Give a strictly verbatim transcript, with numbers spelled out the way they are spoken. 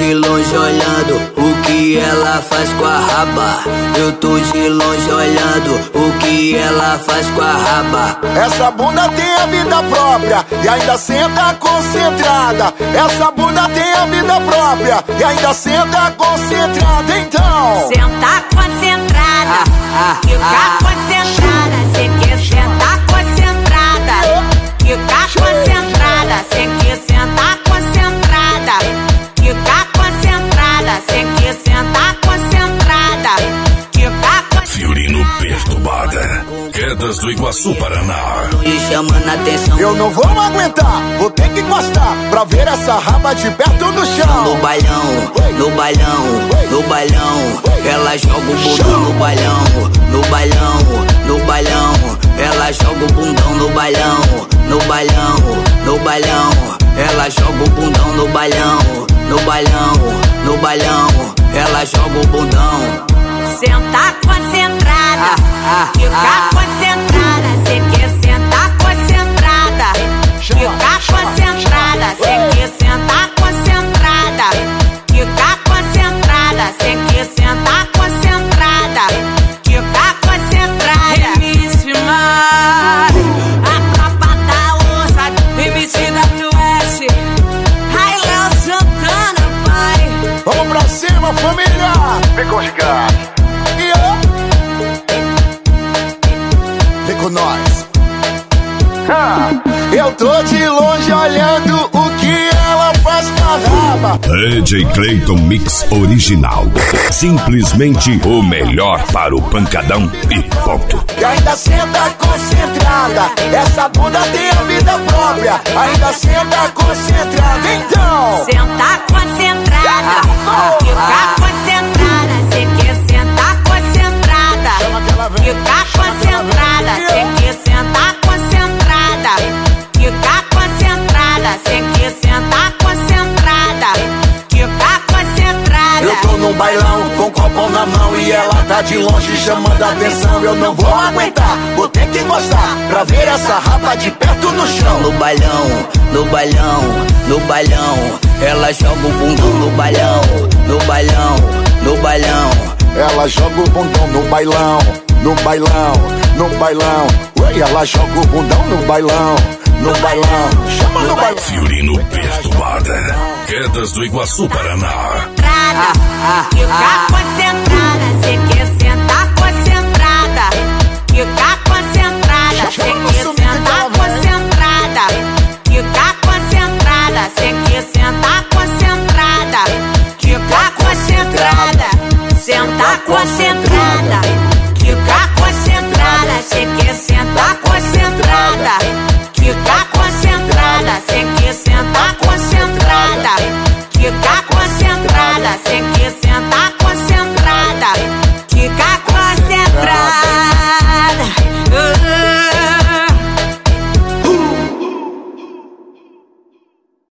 de longe olhando o que ela faz com a raba. Eu tô de longe olhando o que ela faz com a raba. Essa bunda tem a vida própria e ainda senta concentrada. Essa bunda tem a vida própria e ainda senta concentrada. Então senta concentrada, fica concentrada. Cê quer sentar concentrada, fica concentrada. Cê quer sentar concentrada, fica concentrada. Cê quer sentar concentrada, fica concentrada. Fiorino perturbada, Quedas do Iguaçu, Paraná. E chamando a atenção. Eu não vou aguentar, vou ter que encostar pra ver essa raba de perto no chão. No bailão, no bailão, no bailão, ela joga o bundão no bailão, no bailão, no bailão, ela joga o bundão no bailão, no bailão, no bailão, ela joga o bundão no bailão, no bailão, no bailão, ela joga o bundão. Senta concentrada, fica concentrada. Cê quer sentar concentrada, fica concentrada. Cê quer sentar concentrada, fica concentrada. Cê quer sentar concentrada, fica concentrada. M C Mar, a tropa da ossa, M C W S, Railão Santana, pai. Vamos pra cima, família! Vem com os gatos. Vem com nós. Ah, eu tô de longe olhando o que ela faz com a raba. D J Clayton Mix Original. Simplesmente o melhor para o pancadão e ponto. E ainda senta concentrada. Essa bunda tem a vida própria. Ainda senta concentrada. Então senta concentrada, fica concentrada. Cê quer sentar concentrada, fica concentrada. Cê quer sentar concentrada, fica concentrada. Cê quer sentar concentrada, fica concentrada. Eu tô num bailão com copão na mão e ela tá de longe chamando a atenção. Eu não vou aguentar, vou ter que gostar pra ver essa raba de perto no chão. No bailão, no bailão, no bailão, ela joga o bundão no bailão, no bailão, no bailão. Ela joga o bundão no bailão, no bailão, no bailão. Oi, ela joga o bundão no bailão, no bailão. Chama no bailão. Fiorino perturbada, Quedas do Iguaçu, Paraná. Fica concentrada, cê quer sentar concentrada, fica concentrada. Cê quer sentar concentrada, fica concentrada. Cê quer sentar concentrada, fica concentrada. Senta concentrada.